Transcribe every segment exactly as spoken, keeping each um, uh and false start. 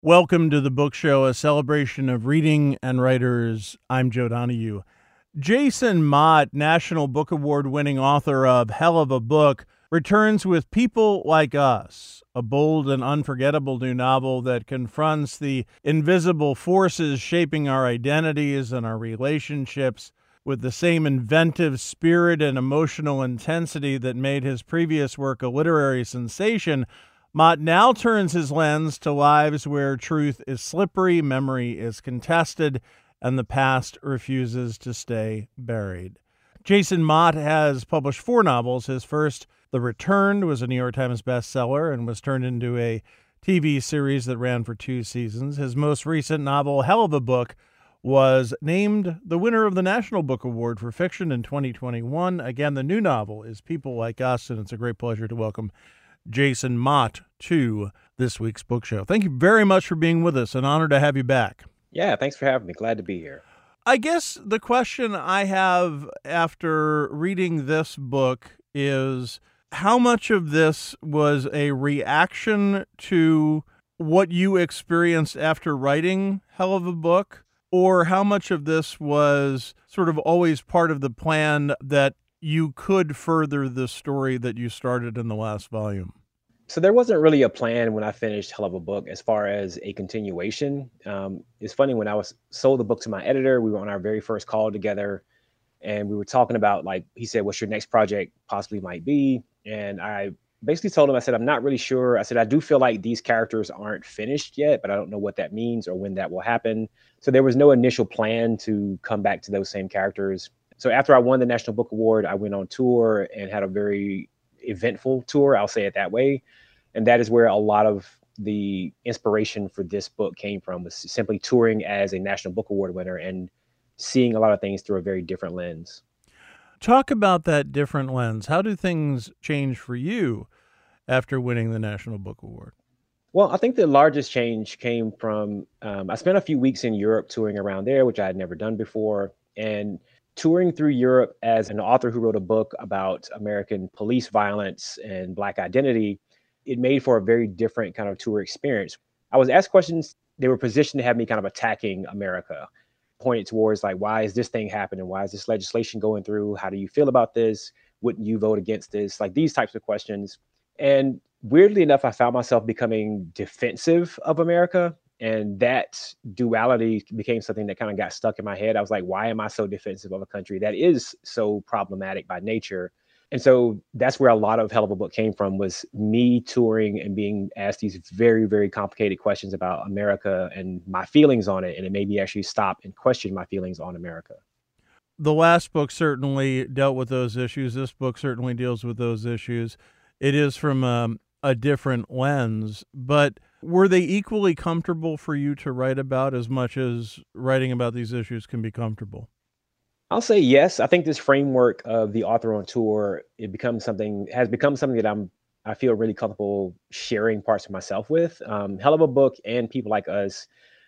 Welcome to the Book Show, a celebration of reading and writers. I'm Joe Donahue. Jason Mott, National Book Award winning author of Hell of a Book, returns with People Like Us, a bold and unforgettable new novel that confronts the invisible forces shaping our identities and our relationships with the same inventive spirit and emotional intensity that made his previous work a literary sensation. Mott now turns his lens to lives where truth is slippery, memory is contested, and the past refuses to stay buried. Jason Mott has published four novels. His first, The Returned, was a New York Times bestseller and was turned into a T V series that ran for two seasons. His most recent novel, Hell of a Book, was named the winner of the National Book Award for Fiction in twenty twenty-one. Again, the new novel is People Like Us, and it's a great pleasure to welcome Jason Mott to this week's book show. Thank you very much for being with us. An honor to have you back. Yeah, thanks for having me. Glad to be here. I guess the question I have after reading this book is how much of this was a reaction to what you experienced after writing Hell of a Book, or how much of this was sort of always part of the plan that you could further the story that you started in the last volume? So there wasn't really a plan when I finished Hell of a Book as far as a continuation. Um, it's funny, when I was sold the book to my editor, we were on our very first call together and we were talking about, like, he said, what's your next project possibly might be? And I basically told him, I said, I'm not really sure. I said, I do feel like these characters aren't finished yet, but I don't know what that means or when that will happen. So there was no initial plan to come back to those same characters. So after I won the National Book Award, I went on tour and had a very eventful tour, I'll say it that way. And that is where a lot of the inspiration for this book came from, was simply touring as a National Book Award winner and seeing a lot of things through a very different lens. Talk about that different lens. How do things change for you after winning the National Book Award? Well, I think the largest change came from, um, I spent a few weeks in Europe touring around there, which I had never done before. And touring through Europe as an author who wrote a book about American police violence and Black identity, it made for a very different kind of tour experience. I was asked questions. They were positioned to have me kind of attacking America, pointed towards, like, why is this thing happening? Why is this legislation going through? How do you feel about this? Wouldn't you vote against this? Like, these types of questions. And weirdly enough, I found myself becoming defensive of America. And that duality became something that kind of got stuck in my head. I was like, why am I so defensive of a country that is so problematic by nature? And so that's where a lot of Hell of a Book came from, was me touring and being asked these very, very complicated questions about America and my feelings on it. And it made me actually stop and question my feelings on America. The last book certainly dealt with those issues. This book certainly deals with those issues. It is from um, a different lens, but were they equally comfortable for you to write about, as much as writing about these issues can be comfortable? I'll say yes. I think this framework of the author on tour, it becomes something, has become something that I'm, I feel really comfortable sharing parts of myself with. Um, Hell of a Book and People Like Us,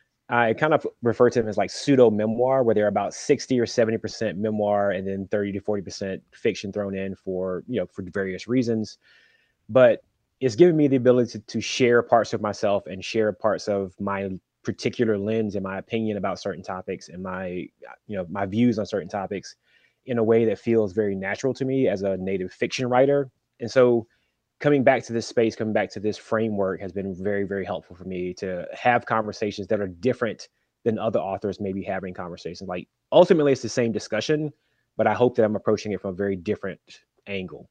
I kind of refer to them as like pseudo memoir, where they're about sixty or seventy percent memoir and then thirty to forty percent fiction thrown in for, you know, for various reasons. But it's given me the ability to, to share parts of myself and share parts of my particular lens and my opinion about certain topics and my, you know, my views on certain topics in a way that feels very natural to me as a native fiction writer. And so coming back to this space, coming back to this framework has been very, very helpful for me to have conversations that are different than other authors maybe having conversations. Like, ultimately it's the same discussion, but I hope that I'm approaching it from a very different angle.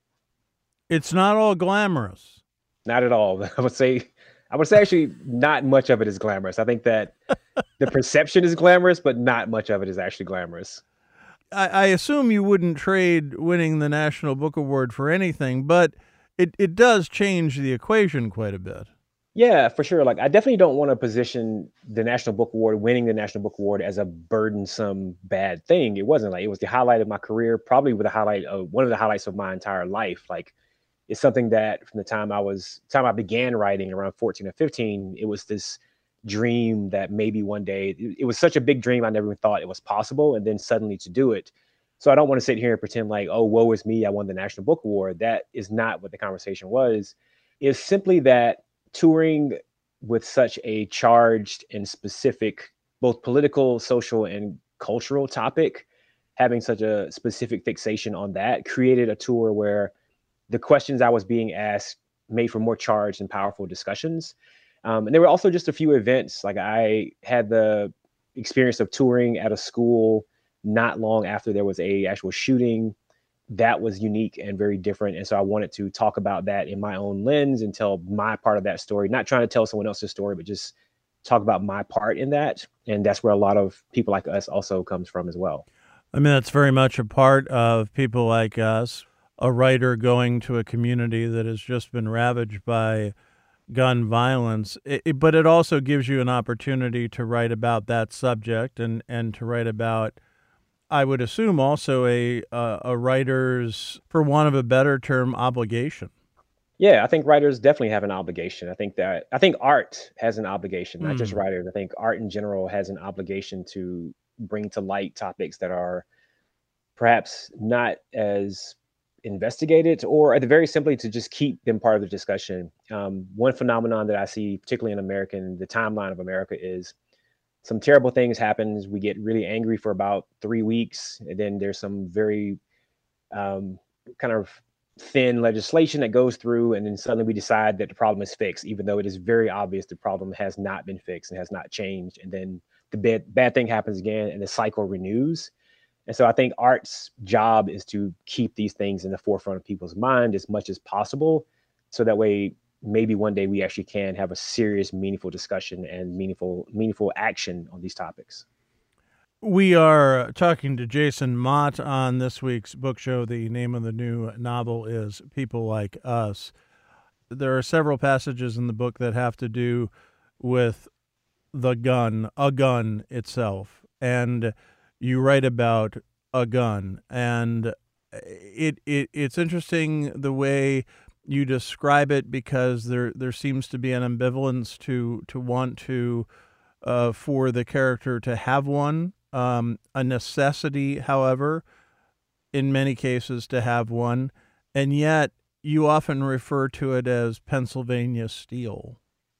It's not all glamorous. Not at all. I would say, I would say actually not much of it is glamorous. I think that the perception is glamorous, but not much of it is actually glamorous. I, I assume you wouldn't trade winning the National Book Award for anything, but it, it does change the equation quite a bit. Yeah, for sure. Like, I definitely don't want to position the National Book Award, winning the National Book Award, as a burdensome bad thing. It wasn't. Like, it was the highlight of my career, probably with a highlight of one of the highlights of my entire life. Like, it's something that from the time I was time I began writing around fourteen or fifteen, it was this dream that maybe one day, it, it was such a big dream, I never even thought it was possible. And then suddenly to do it. So I don't want to sit here and pretend like, oh, woe is me, I won the National Book Award. That is not what the conversation was. It's simply that touring with such a charged and specific, both political, social, and cultural topic, having such a specific fixation on that created a tour where the questions I was being asked made for more charged and powerful discussions. Um, and there were also just a few events. Like I had the experience of touring at a school not long after there was a actual shooting that was unique and very different. And so I wanted to talk about that in my own lens and tell my part of that story, not trying to tell someone else's story, but just talk about my part in that. And that's where a lot of people like us also comes from as well. I mean, that's very much a part of people like us, a writer going to a community that has just been ravaged by gun violence. It, it, but it also gives you an opportunity to write about that subject and, and to write about, I would assume, also a uh, a writer's, for want of a better term, obligation. Yeah, I think writers definitely have an obligation. I think that I think art has an obligation, not mm. just writers. I think art in general has an obligation to bring to light topics that are perhaps not as investigated, or at the very simply to just keep them part of the discussion. Um, one phenomenon that I see, particularly in American, the timeline of America, is some terrible things happen. We get really angry for about three weeks. And then there's some very um, kind of thin legislation that goes through. And then suddenly we decide that the problem is fixed, even though it is very obvious the problem has not been fixed and has not changed. And then the bad, bad thing happens again and the cycle renews. And so I think art's job is to keep these things in the forefront of people's mind as much as possible. So that way, maybe one day we actually can have a serious, meaningful discussion and meaningful, meaningful action on these topics. We are talking to Jason Mott on this week's book show. The name of the new novel is People Like Us. There are several passages in the book that have to do with the gun, a gun itself. And you write about a gun, and it, it it's interesting the way you describe it, because there there seems to be an ambivalence to to want to uh, for the character to have one, um, a necessity, however, in many cases to have one, and yet you often refer to it as Pennsylvania steel.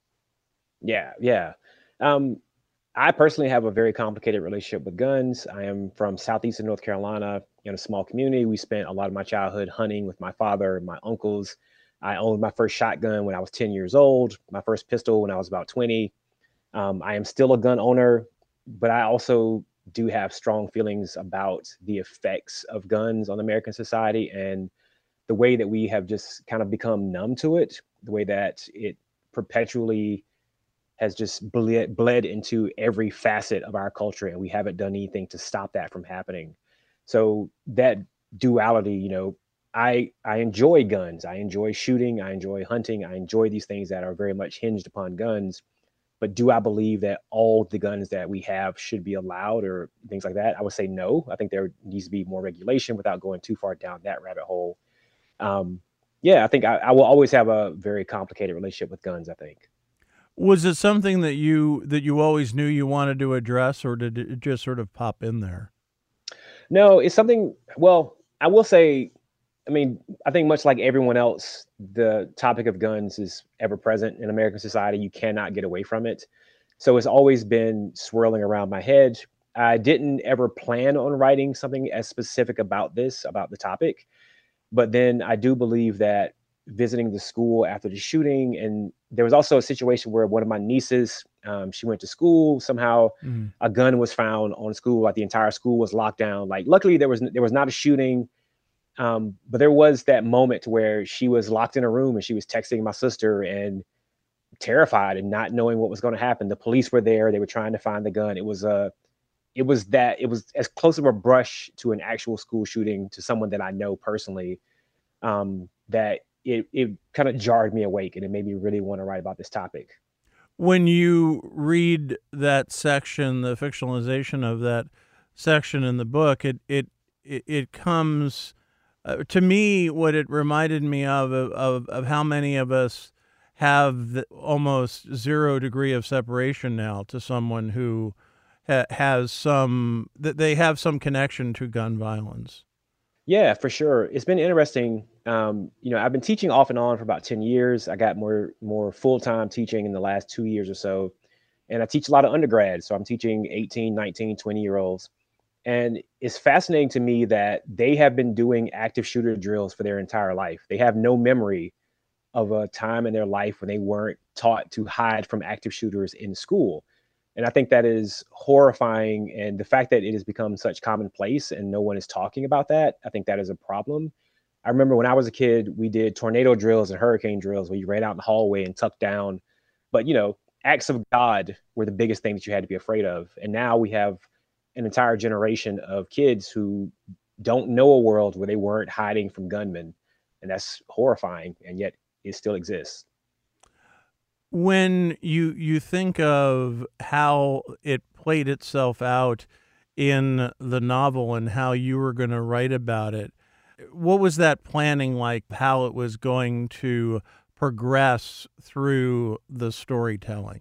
Yeah, yeah. Um, I personally have a very complicated relationship with guns. I am from southeastern North Carolina in a small community. We spent a lot of my childhood hunting with my father and my uncles. I owned my first shotgun when I was ten years old, my first pistol when I was about twenty. Um, I am still a gun owner, but I also do have strong feelings about the effects of guns on American society and the way that we have just kind of become numb to it, the way that it perpetually has just bled, bled into every facet of our culture, and we haven't done anything to stop that from happening. So that duality, you know, I I enjoy guns. I enjoy shooting. I enjoy hunting. I enjoy these things that are very much hinged upon guns. But do I believe that all the guns that we have should be allowed or things like that? I would say no. I think there needs to be more regulation without going too far down that rabbit hole. Um, yeah, I think I, I will always have a very complicated relationship with guns, I think. Was it something that you that you always knew you wanted to address, or did it just sort of pop in there? No, it's something, well, I will say, I mean, I think much like everyone else, the topic of guns is ever present in American society. You cannot get away from it. So it's always been swirling around my head. I didn't ever plan on writing something as specific about this, about the topic. But then I do believe that visiting the school after the shooting, and there was also a situation where one of my nieces, um, she went to school, somehow mm. a gun was found on school, like the entire school was locked down. Like, luckily there was, there was not a shooting, um, but there was that moment where she was locked in a room and she was texting my sister and terrified and not knowing what was going to happen. The police were there. They were trying to find the gun. It was a, it was that, it was as close of a brush to an actual school shooting to someone that I know personally, um, that it, it kind of jarred me awake, and it made me really want to write about this topic. When you read that section, the fictionalization of that section in the book, it, it, it, it comes uh, to me, what it reminded me of, of, of how many of us have the almost zero degree of separation now to someone who ha- has some, that they have some connection to gun violence. Yeah, for sure. It's been interesting. Um, you know, I've been teaching off and on for about ten years. I got more more full-time teaching in the last two years or so. And I teach a lot of undergrads. So I'm teaching eighteen, nineteen, twenty year olds. And it's fascinating to me that they have been doing active shooter drills for their entire life. They have no memory of a time in their life when they weren't taught to hide from active shooters in school. And I think that is horrifying. And the fact that it has become such commonplace and no one is talking about that, I think that is a problem. I remember when I was a kid, we did tornado drills and hurricane drills where you ran out in the hallway and tucked down. But, you know, acts of God were the biggest thing that you had to be afraid of. And now we have an entire generation of kids who don't know a world where they weren't hiding from gunmen. And that's horrifying. And yet it still exists. When you you think of how it played itself out in the novel and how you were going to write about it, what was that planning like? How it was going to progress through the storytelling?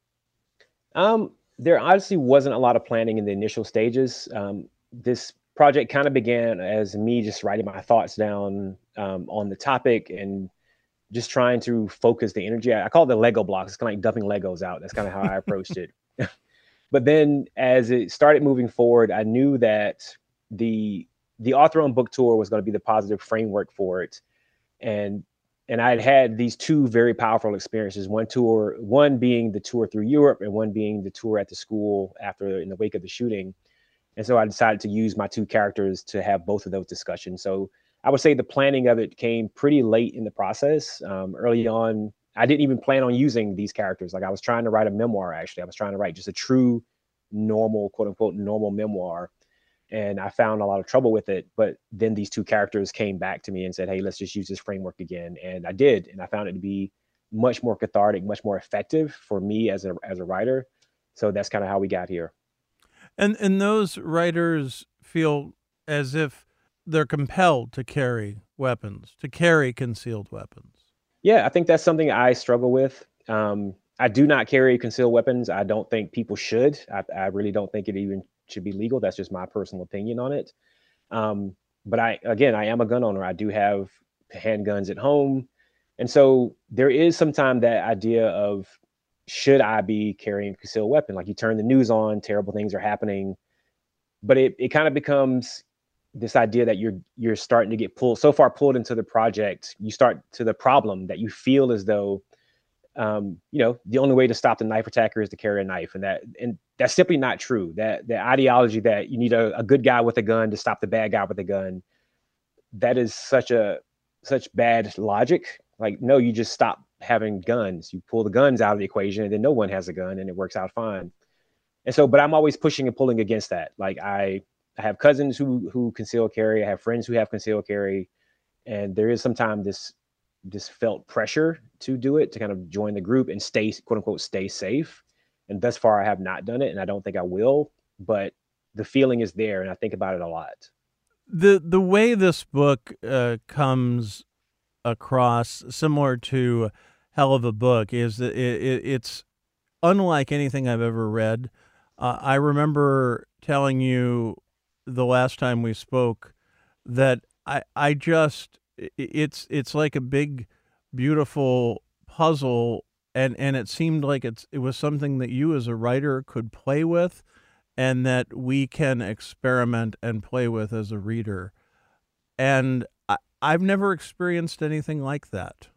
Um, there honestly wasn't a lot of planning in the initial stages. Um, this project kind of began as me just writing my thoughts down um, on the topic and just trying to focus the energy. I, I call it the Lego blocks. It's kind of like dumping Legos out. That's kind of how I approached it. But then as it started moving forward, I knew that the the author on book tour was going to be the positive framework for it. And and I had had these two very powerful experiences. One tour, one being the tour through Europe, and one being the tour at the school after in the wake of the shooting. And so I decided to use my two characters to have both of those discussions. So I would say the planning of it came pretty late in the process. Um, early on, I didn't even plan on using these characters. Like I was trying to write a memoir, actually. I was trying to write just a true, normal, quote unquote, normal memoir. And I found a lot of trouble with it. But then these two characters came back to me and said, hey, let's just use this framework again. And I did. And I found it to be much more cathartic, much more effective for me as a as a writer. So that's kind of how we got here. And and those writers feel as if they're compelled to carry weapons, to carry concealed weapons. Yeah, I think that's something I struggle with. Um, I do not carry concealed weapons. I don't think people should. I, I really don't think it even should be legal. That's just my personal opinion on it. Um, but I, again, I am a gun owner. I do have handguns at home. And so there is sometimes that idea of, should I be carrying a concealed weapon? Like you turn the news on, terrible things are happening. But it, it kind of becomes this idea that you're you're starting to get pulled so far pulled into the project, you start to the problem that you feel as though um, you know, the only way to stop the knife attacker is to carry a knife. And that and that's simply not true. That the ideology that you need a, a good guy with a gun to stop the bad guy with a gun, that is such a such bad logic. Like, no, you just stop having guns. You pull the guns out of the equation and then no one has a gun and it works out fine. And so, but I'm always pushing and pulling against that. Like I I have cousins who who conceal carry. I have friends who have concealed carry, and there is sometimes this this felt pressure to do it, to kind of join the group and stay, quote unquote, stay safe. And thus far, I have not done it, and I don't think I will. But the feeling is there, and I think about it a lot. The the way this book uh, comes across, similar to Hell of a Book, is that it, it, it's unlike anything I've ever read. Uh, I remember telling you the last time we spoke that I I just it's it's like a big beautiful puzzle, and and it seemed like it's it was something that you as a writer could play with and that we can experiment and play with as a reader. And I, I've never experienced anything like that.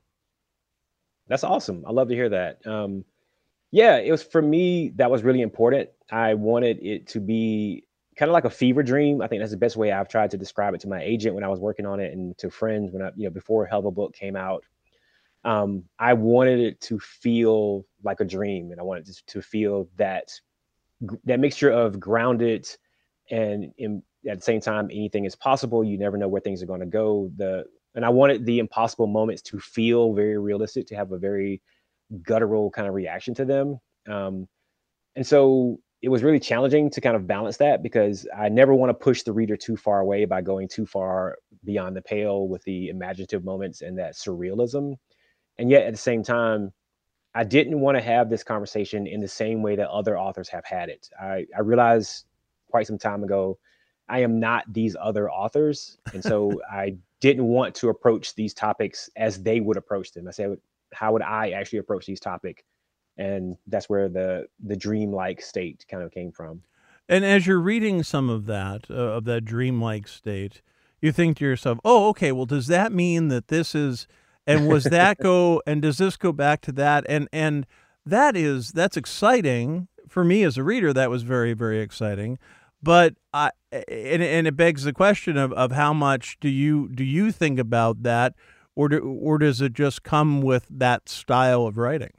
That's awesome. I love to hear that. Um, yeah, it was, for me, that was really important. I wanted it to be kind of like a fever dream. I think that's the best way I've tried to describe it to my agent when I was working on it, and to friends when I, you know, before Hell of a Book came out. Um, I wanted it to feel like a dream, and I wanted it to feel that that mixture of grounded and in, at the same time, anything is possible. You never know where things are going to go. The and I wanted the impossible moments to feel very realistic, to have a very guttural kind of reaction to them. Um, and so it was really challenging to kind of balance that, because I never want to push the reader too far away by going too far beyond the pale with the imaginative moments and that surrealism. And yet at the same time, I didn't want to have this conversation in the same way that other authors have had it. I, I realized quite some time ago, I am not these other authors. And so I didn't want to approach these topics as they would approach them. I said, how would I actually approach these topics? And that's where the the dreamlike state kind of came from. And as you're reading some of that, uh, of that dreamlike state, you think to yourself, oh, okay, well, does that mean that this is, and was that go, and does this go back to that? And, and that is, that's exciting for me as a reader. That was very, very exciting. But I, and, and it begs the question of, of how much do you, do you think about that, or do, or does it just come with that style of writing?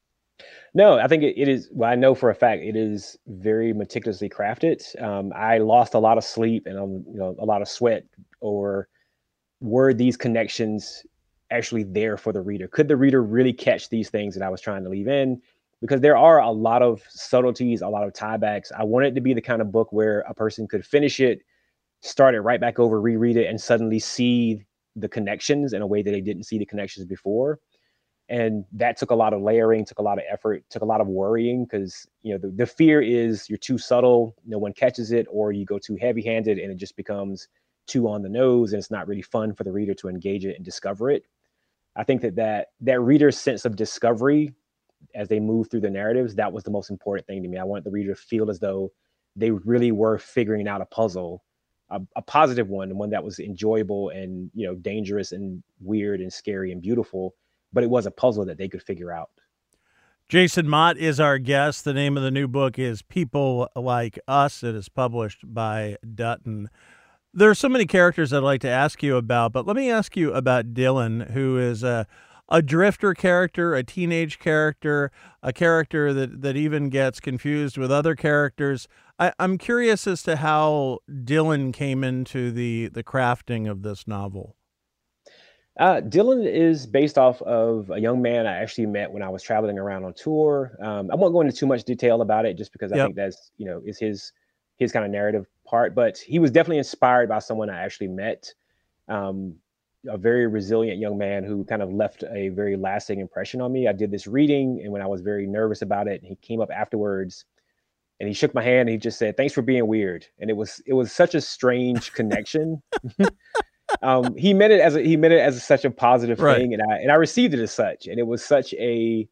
No, I think it, it is. Well, I know for a fact it is very meticulously crafted. Um, I lost a lot of sleep and um, you know, a lot of sweat over were these connections actually there for the reader? Could the reader really catch these things that I was trying to leave in? Because there are a lot of subtleties, a lot of tiebacks. I want it to be the kind of book where a person could finish it, start it right back over, reread it, and suddenly see the connections in a way that they didn't see the connections before. And that took a lot of layering, took a lot of effort, took a lot of worrying, because you know the, the fear is you're too subtle, no one catches it, or you go too heavy-handed and it just becomes too on the nose, and it's not really fun for the reader to engage it and discover it. I think that that, that reader's sense of discovery as they move through the narratives, that was the most important thing to me. I want the reader to feel as though they really were figuring out a puzzle, a, a positive one, one that was enjoyable and you know dangerous and weird and scary and beautiful, but it was a puzzle that they could figure out. Jason Mott is our guest. The name of the new book is People Like Us. It is published by Dutton. There are so many characters I'd like to ask you about, but let me ask you about Dylan, who is a, a drifter character, a teenage character, a character that, that even gets confused with other characters. I, I'm curious as to how Dylan came into the, the crafting of this novel. Uh, Dylan is based off of a young man I actually met when I was traveling around on tour. Um, I won't go into too much detail about it just because I Yep. think that's, you know, is his, his kind of narrative part, but he was definitely inspired by someone I actually met. Um, a very resilient young man who kind of left a very lasting impression on me. I did this reading, and when I was very nervous about it, he came up afterwards and he shook my hand and he just said, "Thanks for being weird." And it was, it was such a strange connection. um, he meant it as a, he meant it as a, such a positive Right. thing, and I and I received it as such, and it was such a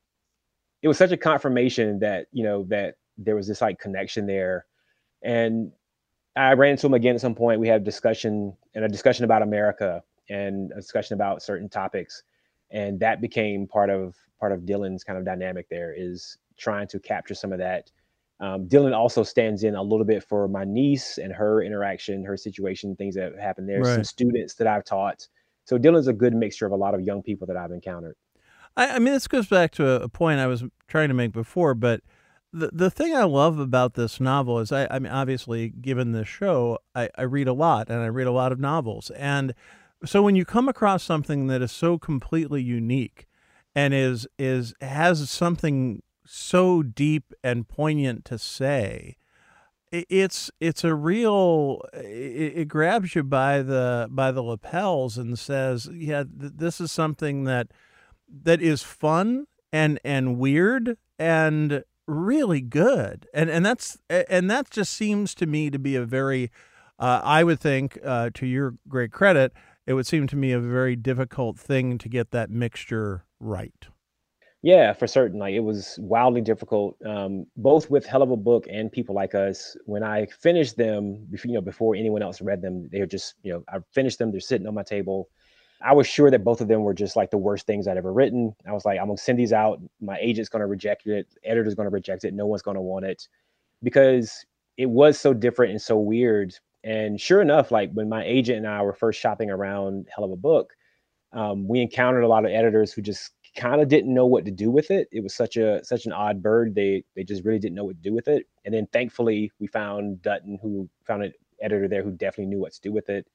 it was such a confirmation that you know that there was this like connection there. And I ran into him again at some point. We had a discussion and a discussion about America and a discussion about certain topics, and that became part of part of Dylan's kind of dynamic. There is trying to capture some of that. Um, Dylan also stands in a little bit for my niece and her interaction, her situation, things that happened there, some Right. students that I've taught. So Dylan's a good mixture of a lot of young people that I've encountered. I, I mean, this goes back to a, a point I was trying to make before, but the the thing I love about this novel is, I, I mean, obviously, given this show, I, I read a lot, and I read a lot of novels. And so when you come across something that is so completely unique and is is has something so deep and poignant to say, i- it's it's a real it, it grabs you by the by the lapels and says, yeah, th- this is something that that is fun and and weird and really good. And and that's and that just seems to me to be a very uh, I would think, uh, to your great credit, it would seem to me a very difficult thing to get that mixture right. Yeah, for certain. Like it was wildly difficult, um, both with Hell of a Book and People Like Us. When I finished them, before, you know, before anyone else read them, they were just, you know, I finished them. They're sitting on my table. I was sure that both of them were just like the worst things I'd ever written. I was like, I'm gonna send these out. My agent's gonna reject it. Editor's gonna reject it. No one's gonna want it because it was so different and so weird. And sure enough, like when my agent and I were first shopping around Hell of a Book, um, we encountered a lot of editors who just kind of didn't know what to do with it. It was such a such an odd bird. They they just really didn't know what to do with it. And then thankfully we found Dutton, who found an editor there who definitely knew what to do with it.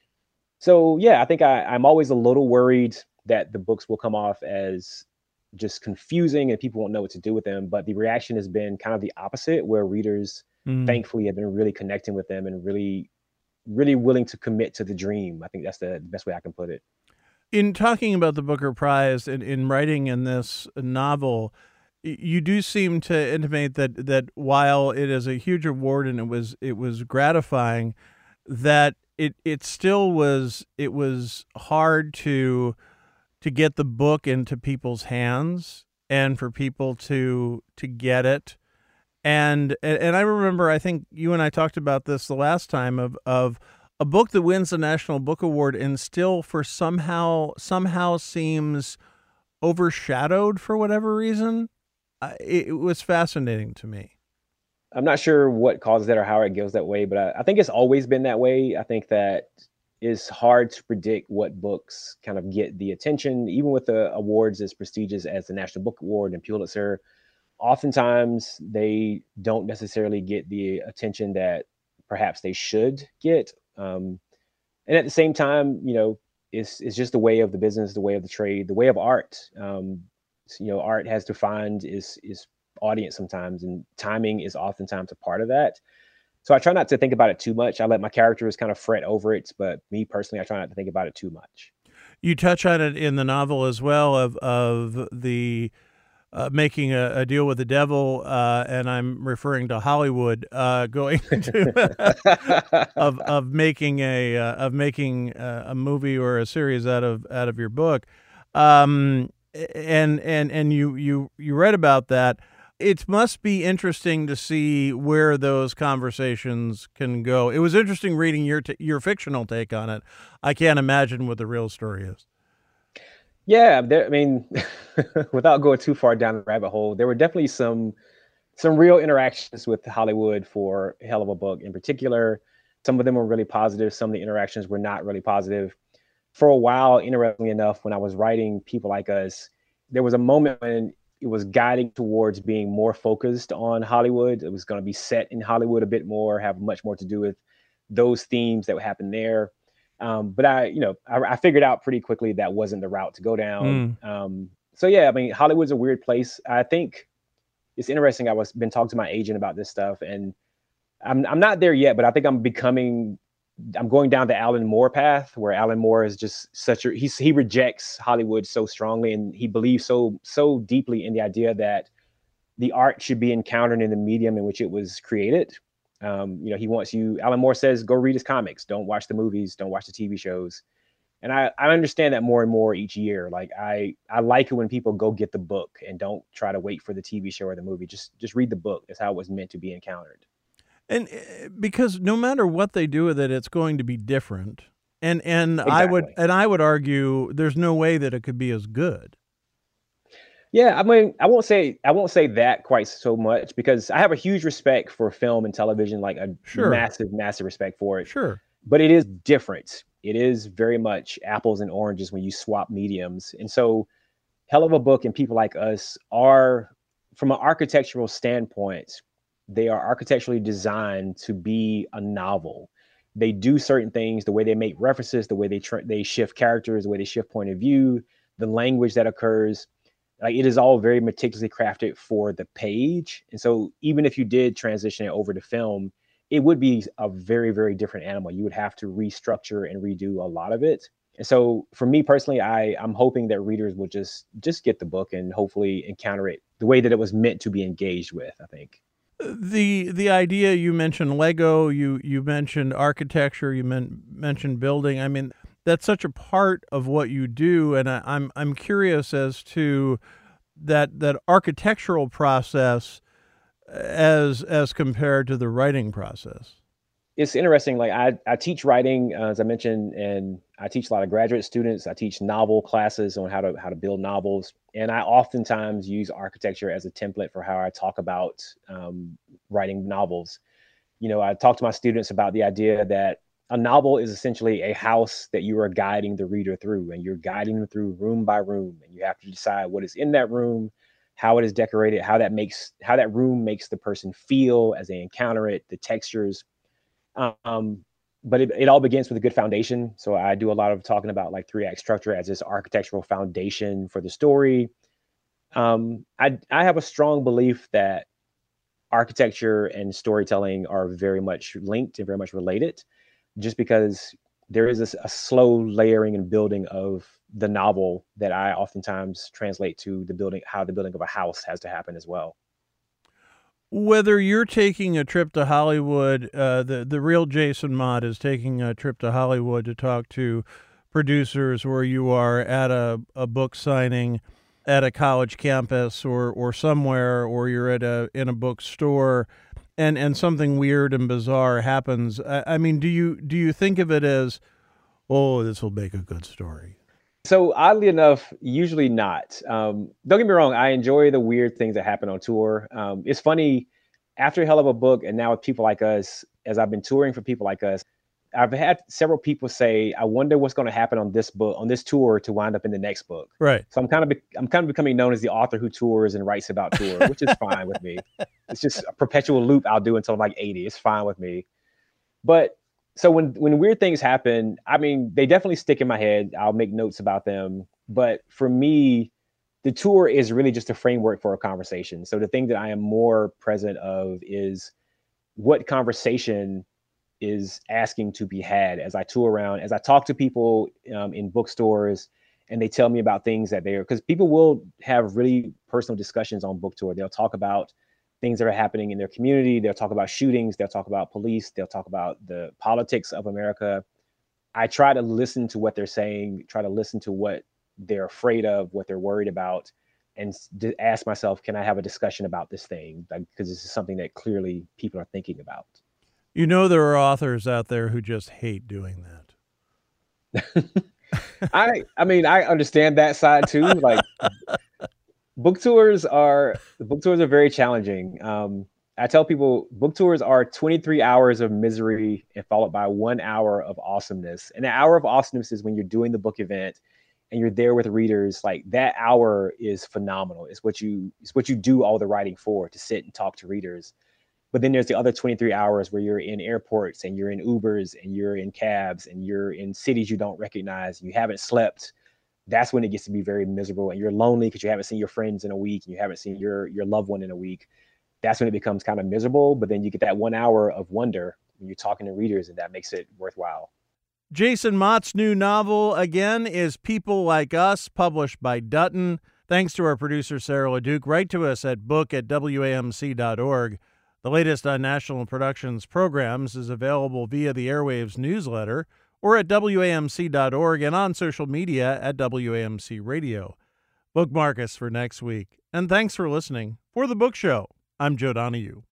So yeah, I think I, I'm always a little worried that the books will come off as just confusing and people won't know what to do with them. But the reaction has been kind of the opposite, where readers Mm. thankfully have been really connecting with them and really, really willing to commit to the dream. I think that's the best way I can put it. In talking about the Booker Prize and in writing in this novel, y- you do seem to intimate that that while it is a huge award and it was it was gratifying, that it it still was it was hard to to get the book into people's hands and for people to to get it. And and and I remember, I think you and I talked about this the last time, of of a book that wins the National Book Award and still for somehow somehow seems overshadowed for whatever reason. I, it, it was fascinating to me. I'm not sure what causes that or how it goes that way, but I, I think it's always been that way. I think that it's hard to predict what books kind of get the attention, even with the awards as prestigious as the National Book Award and Pulitzer. Oftentimes, they don't necessarily get the attention that perhaps they should get. Um, and at the same time, you know, it's it's just the way of the business, the way of the trade, the way of art. Um, so, you know, art has to find is is audience sometimes, and timing is oftentimes a part of that. So I try not to think about it too much. I let my characters kind of fret over it, but me personally, I try not to think about it too much. You touch on it in the novel as well, of of the uh, making a, a deal with the devil, uh, and I'm referring to Hollywood, uh, going to of of making a uh, of making a, a movie or a series out of out of your book, um, and and and you you you read about that. It must be interesting to see where those conversations can go. It was interesting reading your t- your fictional take on it. I can't imagine what the real story is. Yeah, there, I mean, without going too far down the rabbit hole, there were definitely some some real interactions with Hollywood for Hell of a Book in particular. Some of them were really positive. Some of the interactions were not really positive. For a while, interestingly enough, when I was writing People Like Us, there was a moment when it was guiding towards being more focused on Hollywood. It was going to be set in Hollywood a bit more, have much more to do with those themes that would happen there. Um, but I, you know, I, I figured out pretty quickly that wasn't the route to go down. Mm. Um, so yeah, I mean, Hollywood's a weird place. I think it's interesting. I was been talking to my agent about this stuff, and I'm I'm not there yet, but I think I'm becoming. I'm going down the Alan Moore path, where Alan Moore is just such a he's he rejects Hollywood so strongly, and he believes so so deeply in the idea that the art should be encountered in the medium in which it was created. Um, you know, he wants you. Alan Moore says, "Go read his comics. Don't watch the movies. Don't watch the T V shows." And I, I understand that more and more each year. Like I, I like it when people go get the book and don't try to wait for the T V show or the movie. Just, just read the book. That's how it was meant to be encountered. And uh, because no matter what they do with it, it's going to be different. And and Exactly. I would and I would argue there's no way that it could be as good. Yeah, I mean, I won't say I won't say that quite so much, because I have a huge respect for film and television, like a Sure. massive, massive respect for it. Sure. But it is different. It is very much apples and oranges when you swap mediums. And so Hell of a Book and People Like Us are, from an architectural standpoint, they are architecturally designed to be a novel. They do certain things, the way they make references, the way they tra- they shift characters, the way they shift point of view, the language that occurs. Like, it is all very meticulously crafted for the page. And so even if you did transition it over to film, it would be a very, very different animal. You would have to restructure and redo a lot of it. And so for me personally, I, I'm hoping that readers will just just get the book and hopefully encounter it the way that it was meant to be engaged with, I think. The the idea, you mentioned Lego, you you mentioned architecture, you men, mentioned building. I mean, that's such a part of what you do, and I, I'm I'm curious as to that that architectural process as as compared to the writing process. It's interesting. Like I, I teach writing, uh, as I mentioned, and I teach a lot of graduate students. I teach novel classes on how to how to build novels, and I oftentimes use architecture as a template for how I talk about um, writing novels. You know, I talk to my students about the idea that a novel is essentially a house that you are guiding the reader through, and you're guiding them through room by room, and you have to decide what is in that room, how it is decorated, how that makes how that room makes the person feel as they encounter it, the textures. Um, but it, it all begins with a good foundation. So I do a lot of talking about like three act structure as this architectural foundation for the story. Um, I I have a strong belief that architecture and storytelling are very much linked and very much related, just because there is a, a slow layering and building of the novel that I oftentimes translate to the building, how the building of a house has to happen as well. Whether you're taking a trip to Hollywood, uh, the, the real Jason Mott is taking a trip to Hollywood to talk to producers, or you are at a, a book signing at a college campus or, or somewhere, or you're at a in a bookstore and, and something weird and bizarre happens. I, I mean, do you do you think of it as, oh, this will make a good story? So oddly enough, usually not. Um, don't get me wrong. I enjoy the weird things that happen on tour. Um, it's funny, after Hell of a Book, and now with People Like Us, as I've been touring for People Like Us, I've had several people say, "I wonder what's going to happen on this book, on this tour, to wind up in the next book." Right. So I'm kind of, be- I'm kind of becoming known as the author who tours and writes about tour, which is fine with me. It's just a perpetual loop I'll do until I'm like eighty. It's fine with me. But so when when weird things happen, I mean, they definitely stick in my head. I'll make notes about them. But for me, the tour is really just a framework for a conversation. So the thing that I am more present of is what conversation is asking to be had as I tour around, as I talk to people um, in bookstores, and they tell me about things that they're, because people will have really personal discussions on book tour. They'll talk about things that are happening in their community. They'll talk about shootings. They'll talk about police. They'll talk about the politics of America. I try to listen to what they're saying, try to listen to what they're afraid of, what they're worried about, and d- ask myself, can I have a discussion about this thing? Like, because this is something that clearly people are thinking about. You know, there are authors out there who just hate doing that. I, I mean, I understand that side too. Like, book tours are book tours are very challenging. Um, I tell people book tours are twenty-three hours of misery and followed by one hour of awesomeness. And an hour of awesomeness is when you're doing the book event and you're there with readers. Like, that hour is phenomenal. It's what you it's what you do all the writing for, to sit and talk to readers. But then there's the other twenty-three hours where you're in airports and you're in Ubers and you're in cabs and you're in cities you don't recognize. You haven't slept. That's when it gets to be very miserable, and you're lonely because you haven't seen your friends in a week and you haven't seen your your loved one in a week. That's when it becomes kind of miserable. But then you get that one hour of wonder when you're talking to readers, and that makes it worthwhile. Jason Mott's new novel, again, is People Like Us, published by Dutton. Thanks to our producer, Sarah LeDuc. Write to us at book at W A M C dot org. The latest on National Productions programs is available via the Airwaves newsletter or at W A M C dot org and on social media at W A M C Radio. Bookmark us for next week. And thanks for listening. For The Book Show, I'm Joe Donahue.